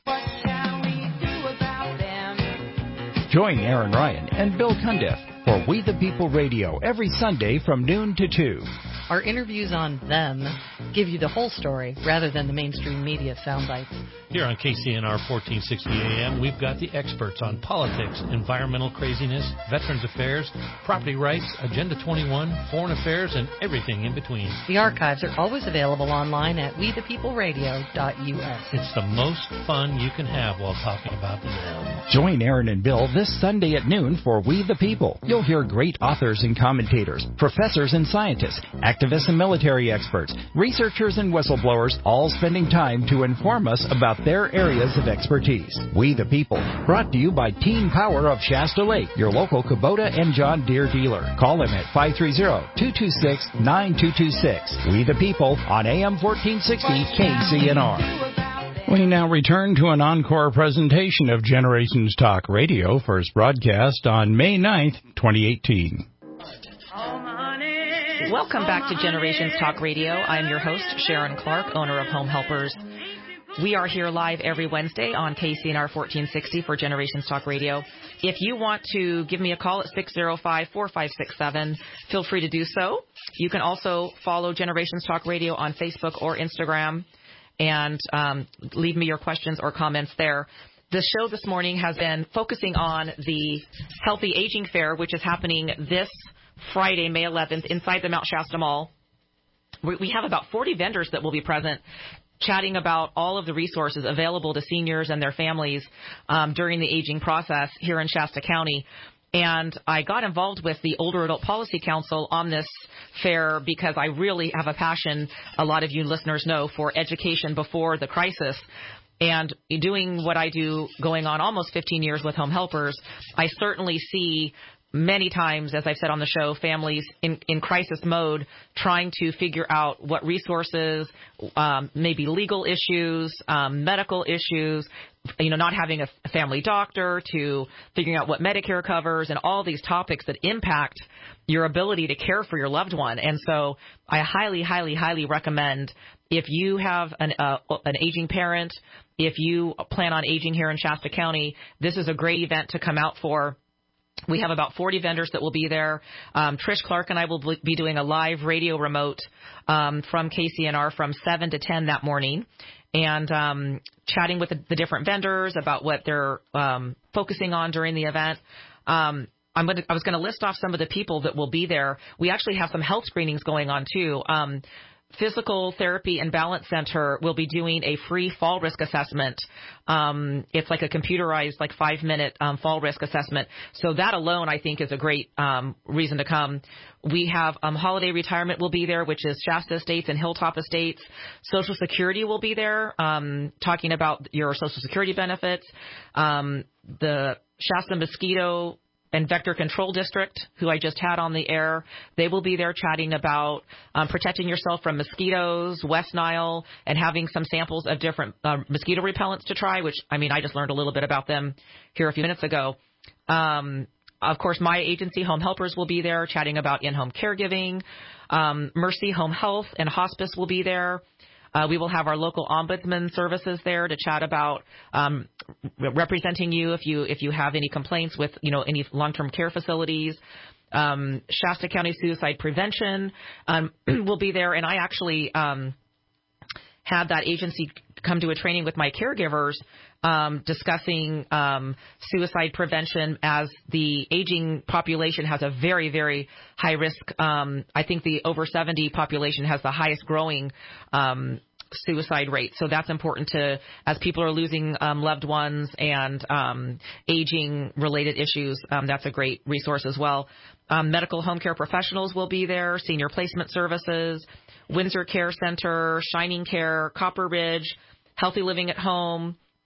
Join Aaron Ryan and Bill Cundiff for We the People Radio every Sunday from noon to 2. Our interviews on them give you the whole story rather than the mainstream media sound bites. Here on KCNR 1460 AM, we've got the experts on politics, environmental craziness, veterans affairs, property rights, Agenda 21, foreign affairs, and everything in between. The archives are always available online at wethepeopleradio.us. It's the most fun you can have while talking about them. Join Aaron and Bill this Sunday at noon for We the People. You'll hear great authors and commentators, professors and scientists, activists and military experts, researchers and whistleblowers, all spending time to inform us about their areas of expertise. We the People, brought to you by Teen Power of Shasta Lake, your local Kubota and John Deere dealer. Call them at 530-226-9226. We the People on AM 1460 KCNR. We now return to an encore presentation of Generations Talk Radio, first broadcast on May 9th, 2018. Welcome back to Generations Talk Radio. I'm your host, Sharon Clark, owner of Home Helpers. We are here live every Wednesday on KCNR 1460 for Generations Talk Radio. If you want to give me a call at 605-4567, feel free to do so. You can also follow Generations Talk Radio on Facebook or Instagram and leave me your questions or comments there. The show this morning has been focusing on the Healthy Aging Fair, which is happening this Friday, May 11th, inside the Mount Shasta Mall. We have about 40 vendors that will be present, chatting about all of the resources available to seniors and their families during the aging process here in Shasta County. And I got involved with the Older Adult Policy Council on this fair because I really have a passion, a lot of you listeners know, for education before the crisis. And doing what I do going on almost 15 years with Home Helpers, I certainly see many times, as I've said on the show, families in crisis mode trying to figure out what resources, maybe legal issues, medical issues, not having a family doctor, to figuring out what Medicare covers, and all these topics that impact your ability to care for your loved one. And so I highly, highly, highly recommend, if you have an aging parent, if you plan on aging here in Shasta County, this is a great event to come out for. We have about 40 vendors that will be there. Trish Clark and I will be doing a live radio remote from KCNR from 7 to 10 that morning, and chatting with the different vendors about what they're focusing on during the event. I was going to list off some of the people that will be there. We actually have some health screenings going on, too. Physical Therapy and Balance Center will be doing a free fall risk assessment. It's like a computerized, 5-minute fall risk assessment. So that alone, I think, is a great reason to come. We have Holiday Retirement will be there, which is Shasta Estates and Hilltop Estates. Social Security will be there, talking about your Social Security benefits. The Shasta Mosquito and Vector Control District, who I just had on the air, they will be there chatting about protecting yourself from mosquitoes, West Nile, and having some samples of different mosquito repellents to try, which, I just learned a little bit about them here a few minutes ago. Of course, my agency, Home Helpers, will be there chatting about in-home caregiving. Mercy Home Health and Hospice will be there. We will have our local ombudsman services there to chat about representing you if you have any complaints with any long-term care facilities. Shasta County Suicide Prevention will be there, and I actually had that agency come to a training with my caregivers discussing suicide prevention, as the aging population has a very, very high risk. I think the over 70 population has the highest growing suicide rate. So that's important to, as people are losing loved ones and aging related issues, that's a great resource as well. Medical home care professionals will be there, senior placement services, Windsor Care Center, Shining Care, Copper Ridge, Healthy Living at Home,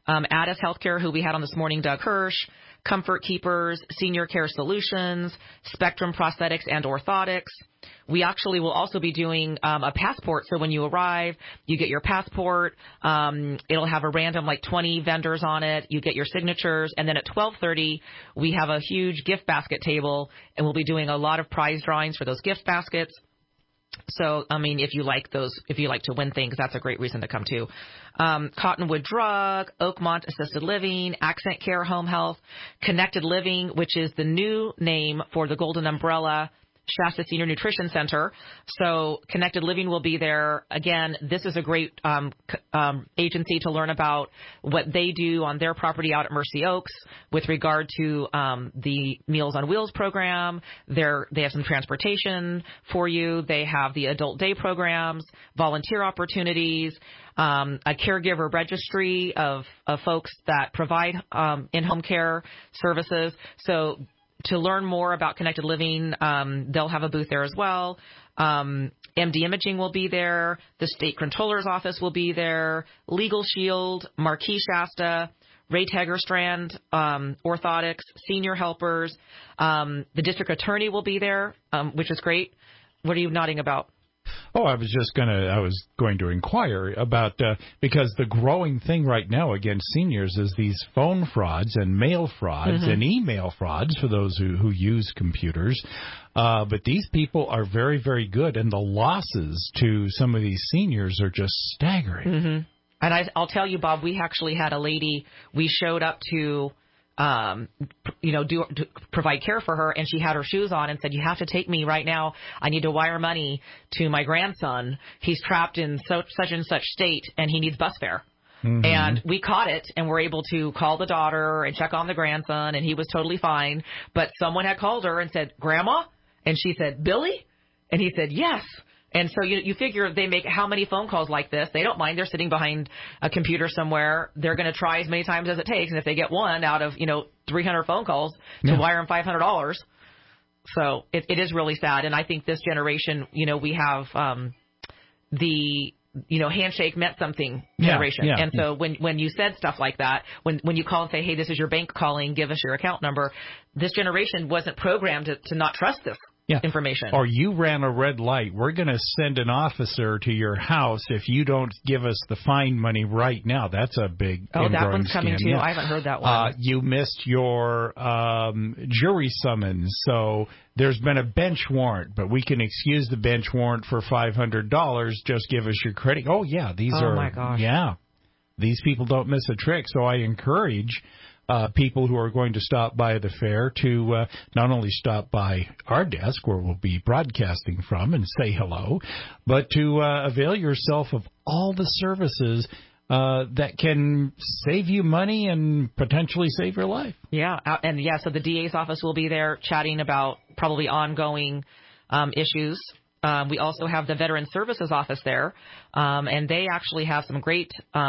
Addis Healthcare, who we had on this morning, Doug Hirsch, Comfort Keepers, Senior Care Solutions, Spectrum Prosthetics and Orthotics. We actually will also be doing a passport. So when you arrive, you get your passport. It'll have a random 20 vendors on it. You get your signatures. And then at 12:30, we have a huge gift basket table, and we'll be doing a lot of prize drawings for those gift baskets. So, if you like to win things, that's a great reason to come too. Cottonwood Drug, Oakmont Assisted Living, Accent Care Home Health, Connected Living, which is the new name for the Golden Umbrella Shasta Senior Nutrition Center. So Connected Living will be there. Again, this is a great agency to learn about what they do on their property out at Mercy Oaks with regard to the Meals on Wheels program. They have some transportation for you. They have the adult day programs, volunteer opportunities, a caregiver registry of folks that provide in-home care services. So to learn more about Connected Living, they'll have a booth there as well. MD Imaging will be there. The State Controller's Office will be there. Legal Shield, Marquis Shasta, Ray Tegerstrand, Orthotics, Senior Helpers. The District Attorney will be there, which is great. What are you nodding about? Oh, I was going to inquire about, because the growing thing right now against seniors is these phone frauds and mail frauds and email frauds for those who use computers. But these people are very, very good, and the losses to some of these seniors are just staggering. And I'll tell you, Bob, we actually had a lady, we showed up to provide care for her, and she had her shoes on and said, "You have to take me right now. I need to wire money to my grandson. He's trapped in such and such state, and he needs bus fare." And we caught it, and were able to call the daughter and check on the grandson, and he was totally fine. But someone had called her and said, "Grandma?" And she said, "Billy?" And he said, "Yes." And so you figure they make how many phone calls like this? They don't mind. They're sitting behind a computer somewhere. They're going to try as many times as it takes. And if they get one out of, 300 phone calls to wire them $500. So it is really sad. And I think this generation, we have the handshake meant something generation. And so when you said stuff like that, when you call and say, "Hey, this is your bank calling, give us your account number," this generation wasn't programmed to not trust this information. Or you ran a red light. We're going to send an officer to your house if you don't give us the fine money right now. That's a big that one's coming too. I haven't heard that one. You missed your jury summons, so there's been a bench warrant, but we can excuse the bench warrant for $500. Just give us your credit. Oh, yeah, these are. Oh, my gosh. Yeah. These people don't miss a trick, so I encourage people who are going to stop by the fair to not only stop by our desk, where we'll be broadcasting from, and say hello, but to avail yourself of all the services that can save you money and potentially save your life. So the DA's office will be there chatting about probably ongoing issues. We also have the Veteran Services Office there, and they actually have some great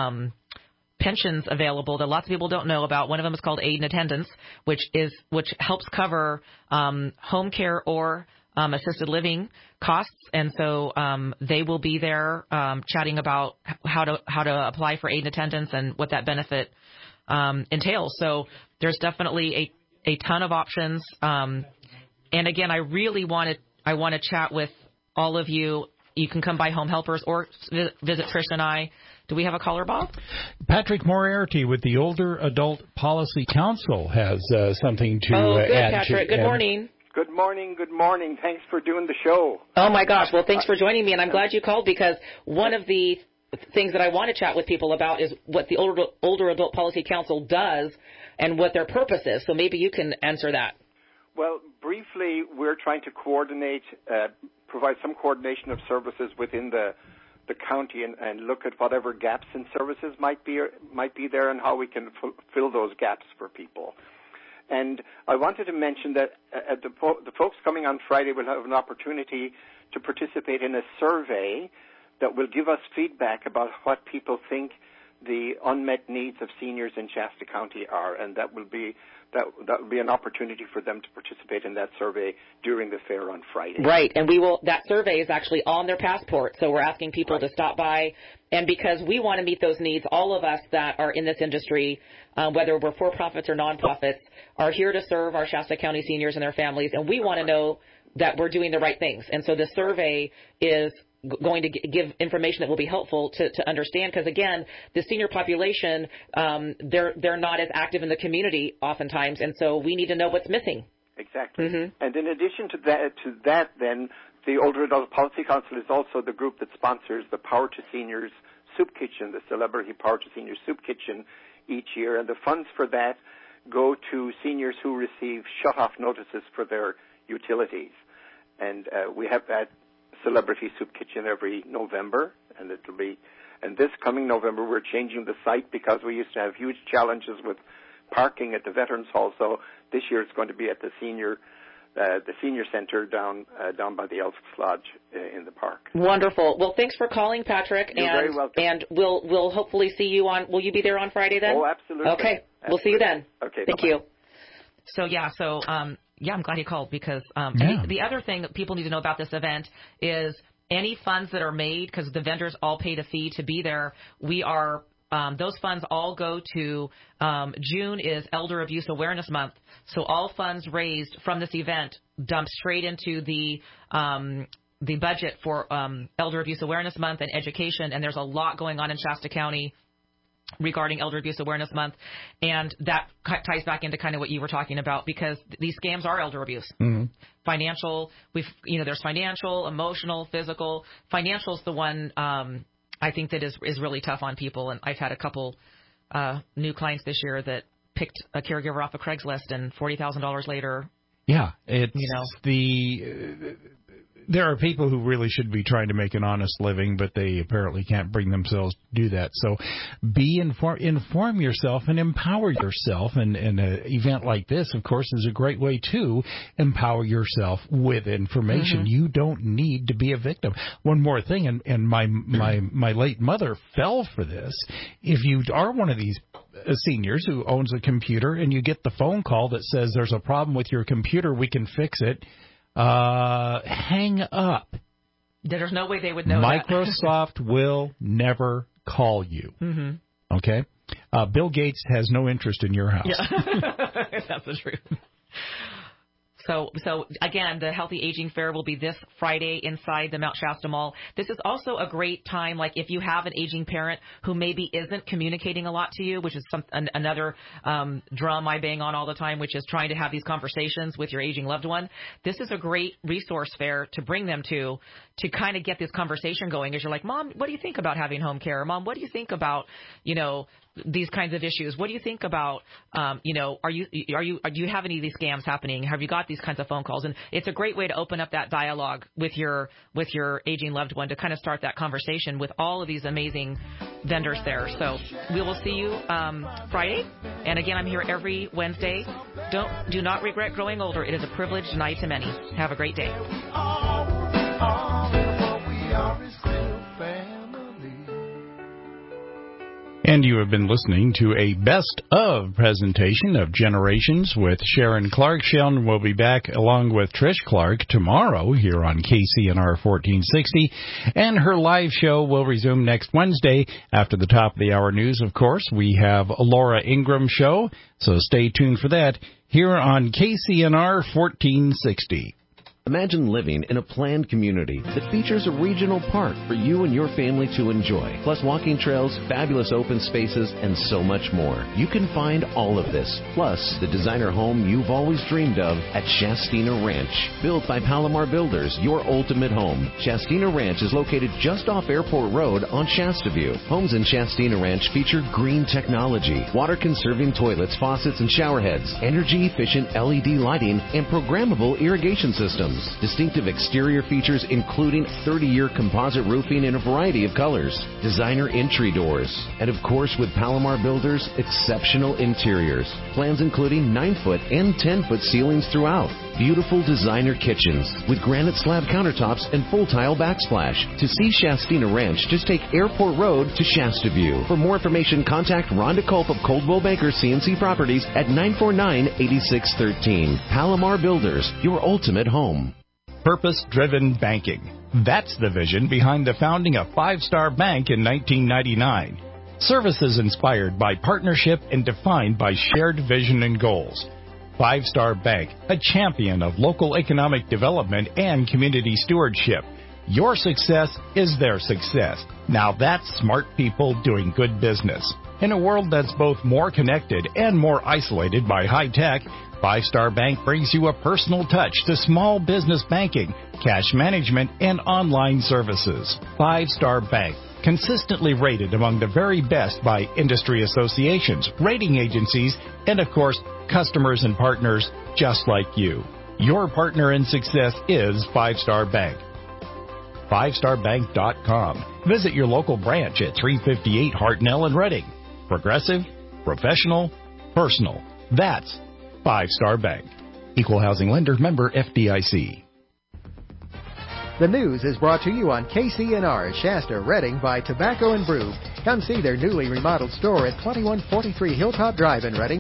pensions available that lots of people don't know about. One of them is called Aid and Attendance, which helps cover home care or assisted living costs. And so they will be there chatting about how to apply for aid and attendance and what that benefit entails. So there's definitely a ton of options. And again, I want to chat with all of you. You can come by Home Helpers or visit Trish and I. Do we have a caller, Bob? Patrick Moriarty with the Older Adult Policy Council has something to good, add. Patrick. Good morning. Good morning. Good morning. Thanks for doing the show. Oh, my gosh. Well, thanks for joining me, and I'm glad you called, because one of the things that I want to chat with people about is what the Older Adult Policy Council does and what their purpose is. So maybe you can answer that. Well, briefly, we're trying to provide some coordination of services within the county and look at whatever gaps in services might be there and how we can fill those gaps for people. And I wanted to mention that the folks coming on Friday will have an opportunity to participate in a survey that will give us feedback about what people think the unmet needs of seniors in Shasta County are, and that will be an opportunity for them to participate in that survey during the fair on Friday. Right, and that survey is actually on their passport, so we're asking people to stop by, and because we want to meet those needs, all of us that are in this industry, whether we're for-profits or non-profits, are here to serve our Shasta County seniors and their families, and we want to know that we're doing the right things. And so the survey is going to give information that will be helpful to understand, because again, the senior population, they're not as active in the community oftentimes, and so we need to know what's missing. Exactly. And in addition to that, then the Older Adult Policy Council is also the group that sponsors the Power to Seniors Soup Kitchen, the Celebrity Power to Seniors Soup Kitchen each year, and the funds for that go to seniors who receive shut-off notices for their utilities. And we have that Celebrity Soup Kitchen every November, and this coming November we're changing the site because we used to have huge challenges with parking at the Veterans Hall. So this year it's going to be at the senior center down by the Elks Lodge in the park. Wonderful. Well, thanks for calling, Patrick. You're very welcome. And we'll hopefully see you on. Will you be there on Friday then? Oh, absolutely. Okay. Absolutely. We'll see you then. Okay. Thank you. So I'm glad you called because the other thing that people need to know about this event is any funds that are made, because the vendors all paid a fee to be there, those funds all go to, June is Elder Abuse Awareness Month, so all funds raised from this event dump straight into the budget for Elder Abuse Awareness Month and education, and there's a lot going on in Shasta County regarding Elder Abuse Awareness Month, and that ties back into kind of what you were talking about, because these scams are elder abuse. Financial, there's financial, emotional, physical. Financial is the one I think that is really tough on people, and I've had a couple new clients this year that picked a caregiver off of Craigslist, and $40,000 later. Yeah, there are people who really should be trying to make an honest living, but they apparently can't bring themselves to do that. So inform yourself and empower yourself. And an event like this, of course, is a great way to empower yourself with information. You don't need to be a victim. One more thing, and my late mother fell for this. If you are one of these seniors who owns a computer and you get the phone call that says there's a problem with your computer, we can fix it, hang up. There's no way they would know Microsoft will never call you. Okay? Bill Gates has no interest in your house. Yeah. That's the truth. So again, the Healthy Aging Fair will be this Friday inside the Mount Shasta Mall. This is also a great time, like if you have an aging parent who maybe isn't communicating a lot to you, which is another drum I bang on all the time, which is trying to have these conversations with your aging loved one. This is a great resource fair to bring them to kind of get this conversation going. As you're like, Mom, what do you think about having home care? Mom, what do you think about, these kinds of issues? What do you think about, do you have any of these scams happening? Have you got these kinds of phone calls? And it's a great way to open up that dialogue with your aging loved one to kind of start that conversation with all of these amazing vendors there. So we will see you Friday. And again, I'm here every Wednesday. Do not regret growing older. It is a privilege denied to many. Have a great day. And you have been listening to a best of presentation of Generations with Sharon Clark. Sharon will be back along with Trish Clark tomorrow here on KCNR 1460. And her live show will resume next Wednesday after the top of the hour news. Of course, we have a Laura Ingram show, so stay tuned for that here on KCNR 1460. Imagine living in a planned community that features a regional park for you and your family to enjoy, plus walking trails, fabulous open spaces, and so much more. You can find all of this, plus the designer home you've always dreamed of at Shastina Ranch. Built by Palomar Builders, your ultimate home. Shastina Ranch is located just off Airport Road on Shasta View. Homes in Shastina Ranch feature green technology, water-conserving toilets, faucets, and shower heads, energy-efficient LED lighting, and programmable irrigation systems. Distinctive exterior features including 30-year composite roofing in a variety of colors, designer entry doors, and of course with Palomar Builders, exceptional interiors. Plans including 9-foot and 10-foot ceilings throughout. beautiful designer kitchens with granite slab countertops and full tile backsplash. To see Shastina Ranch, just take Airport Road to Shasta View. For more information, contact Rhonda Culp of Coldwell Banker CNC Properties at 949-8613. Palomar Builders, your ultimate home. Purpose-driven banking. That's the vision behind the founding of Five Star Bank in 1999. Services inspired by partnership and defined by shared vision and goals. Five Star Bank, a champion of local economic development and community stewardship. Your success is their success. Now that's smart people doing good business. In a world that's both more connected and more isolated by high tech, Five Star Bank brings you a personal touch to small business banking, cash management, and online services. Five Star Bank, consistently rated among the very best by industry associations, rating agencies, and of course, customers and partners just like you. Your partner in success is Five Star Bank. FiveStarBank.com. Visit your local branch at 358 Hartnell in Reading. Progressive, professional, personal. That's Five Star Bank. Equal housing lender, member FDIC. The news is brought to you on KCNR Shasta, Reading by Tobacco and Brew. Come see their newly remodeled store at 2143 Hilltop Drive in Reading.